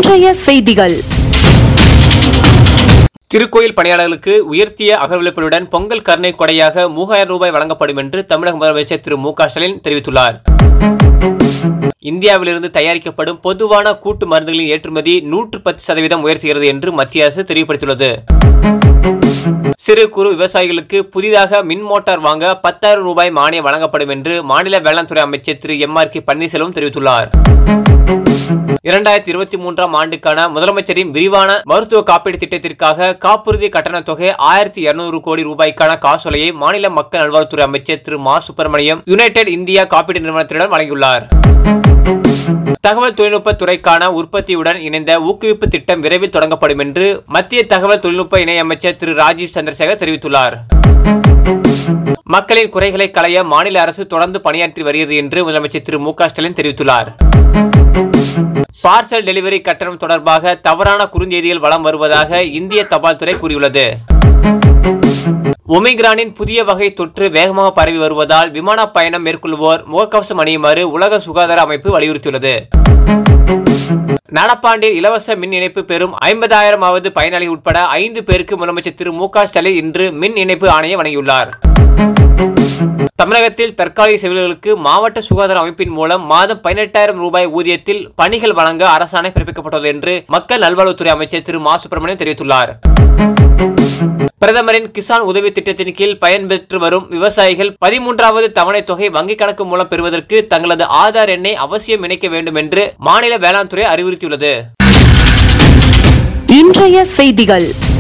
இன்றைய செய்திகள். திருக்கோயில் பணியாளர்களுக்கு உயர்த்திய அகவிலைப்படியுடன் பொங்கல் கருணை கொடையாக 3000 ரூபாய் வழங்கப்படும் என்று தமிழக முதலமைச்சர் திரு மு க ஸ்டாலின் தெரிவித்துள்ளார். இந்தியாவிலிருந்து தயாரிக்கப்படும் பொதுவான கூட்டு மருந்துகளின் ஏற்றுமதி 110% உயர்த்துகிறது என்று மத்திய அரசு தெரிவித்துள்ளது. சிறு குறு விவசாயிகளுக்கு புதிதாக மின் மோட்டார் வாங்க 10,000 ரூபாய் மானியம் வழங்கப்படும் என்று மாநில வேளாண் துறை அமைச்சர் திரு எம்.ஆர்.கே. பன்னீர்செல்வம் தெரிவித்துள்ளார். 2023ஆம் ஆண்டுக்கான முதலமைச்சரின் விரிவான மருத்துவ காப்பீடு திட்டத்திற்காக காப்புறுதி கட்டண தொகை 1200 கோடி ரூபாய்க்கான காசோலையை மாநில மக்கள் நல்வாழ்வுத்துறை அமைச்சர் திரு மா சுப்பிரமணியம் யுனைடெட் இந்தியா காப்பீடு நிறுவனத்திடம் வழங்கியுள்ளார். தகவல் தொழில்நுட்ப துறைக்கான உற்பத்தியுடன் இணைந்த ஊக்குவிப்பு திட்டம் விரைவில் தொடங்கப்படும் என்று மத்திய தகவல் தொழில்நுட்ப இணையமைச்சர் திரு ராஜீவ் சந்திரசேகர் தெரிவித்துள்ளார். மக்களின் குறைகளை களைய மாநில அரசு தொடர்ந்து பணியாற்றி வருகிறது என்று முதலமைச்சர் திரு மு க ஸ்டாலின் தெரிவித்துள்ளார். பார்சல் டெலிவரி கட்டணம் தொடர்பாக தவறான குறுஞ்செய்திகள் வலம் வருவதாக இந்திய தபால் துறை கூறியுள்ளது. ஒமிக்ரானின் புதிய வகை தொற்று வேகமாக பரவி வருவதால் விமான பயணம் மேற்கொள்வோர் முகக்கவசம் அணியுமாறு உலக சுகாதார அமைப்பு வலியுறுத்தியுள்ளது. நடப்பாண்டில் இலவச மின் இணைப்பு பெறும் 50,000வது பயனாளி உட்பட 5 பேருக்கு முதலமைச்சர் திரு மு க ஸ்டாலின் இன்று மின் இணைப்பு ஆணையை வழங்கியுள்ளார். தமிழகத்தில் தற்காலிக செவிலியர்களுக்கு மாவட்ட சுகாதார அமைப்பின் மூலம் மாதம் 18,000 ரூபாய் ஊதியத்தில் பணிகள் வழங்க அரசாணை பிறப்பிக்கப்பட்டுள்ளது என்று மக்கள் நல்வாழ்வுத்துறை அமைச்சர் திரு மா சுப்பிரமணியம் தெரிவித்துள்ளார். பிரதமரின் கிசான் உதவி திட்டத்தின் கீழ் பயன்பெற்று வரும் விவசாயிகள் 13வது தவணை தொகை வங்கிக் கணக்கு மூலம் பெறுவதற்கு தங்களது ஆதார் எண்ணை அவசியம் இணைக்க வேண்டும் என்று மாநில வேளாண் துறை அறிவுறுத்தியுள்ளது. இன்றைய செய்திகள்.